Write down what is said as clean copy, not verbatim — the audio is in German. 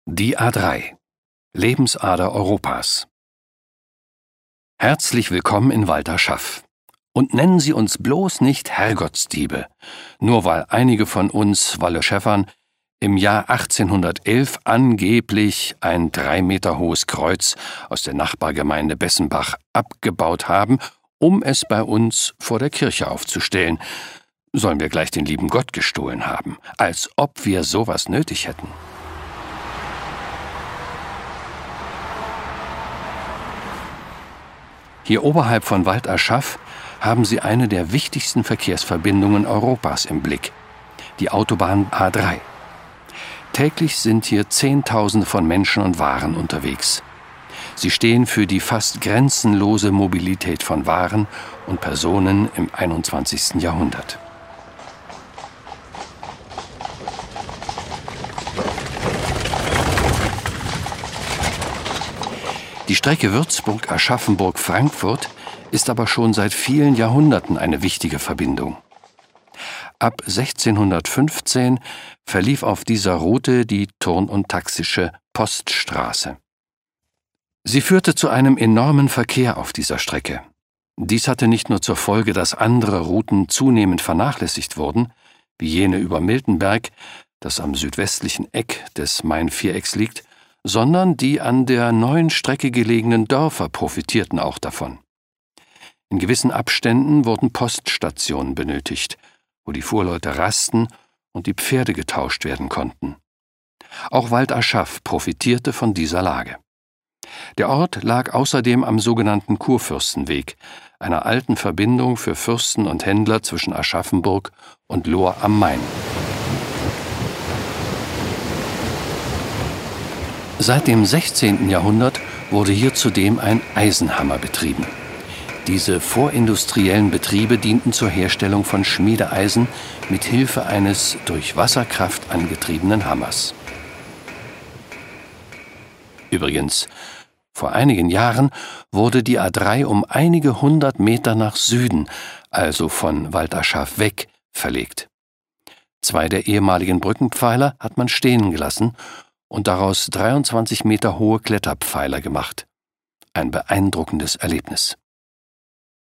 Die A3 – Lebensader Europas. Herzlich willkommen in Walterschaff. Und nennen Sie uns bloß nicht Herrgottsdiebe, nur weil einige von uns Walleschäffern im Jahr 1811 angeblich ein 3 Meter hohes Kreuz aus der Nachbargemeinde Bessenbach abgebaut haben, um es bei uns vor der Kirche aufzustellen. Sollen wir gleich den lieben Gott gestohlen haben, als ob wir sowas nötig hätten. Hier oberhalb von Walterschaff haben Sie eine der wichtigsten Verkehrsverbindungen Europas im Blick, die Autobahn A3. Täglich sind hier Zehntausende von Menschen und Waren unterwegs. Sie stehen für die fast grenzenlose Mobilität von Waren und Personen im 21. Jahrhundert. Die Strecke Würzburg-Aschaffenburg-Frankfurt ist aber schon seit vielen Jahrhunderten eine wichtige Verbindung. Ab 1615 verlief auf dieser Route die Turn- und Taxische Poststraße. Sie führte zu einem enormen Verkehr auf dieser Strecke. Dies hatte nicht nur zur Folge, dass andere Routen zunehmend vernachlässigt wurden, wie jene über Miltenberg, das am südwestlichen Eck des Main-Vierecks liegt, sondern die an der neuen Strecke gelegenen Dörfer profitierten auch davon. In gewissen Abständen wurden Poststationen benötigt, wo die Fuhrleute rasten und die Pferde getauscht werden konnten. Auch Walterschaff profitierte von dieser Lage. Der Ort lag außerdem am sogenannten Kurfürstenweg, einer alten Verbindung für Fürsten und Händler zwischen Aschaffenburg und Lohr am Main. Seit dem 16. Jahrhundert wurde hier zudem ein Eisenhammer betrieben. Diese vorindustriellen Betriebe dienten zur Herstellung von Schmiedeeisen mit Hilfe eines durch Wasserkraft angetriebenen Hammers. Übrigens, vor einigen Jahren wurde die A3 um einige hundert Meter nach Süden, also von Walterschaff weg, verlegt. 2 der ehemaligen Brückenpfeiler hat man stehen gelassen und daraus 23 Meter hohe Kletterpfeiler gemacht. Ein beeindruckendes Erlebnis.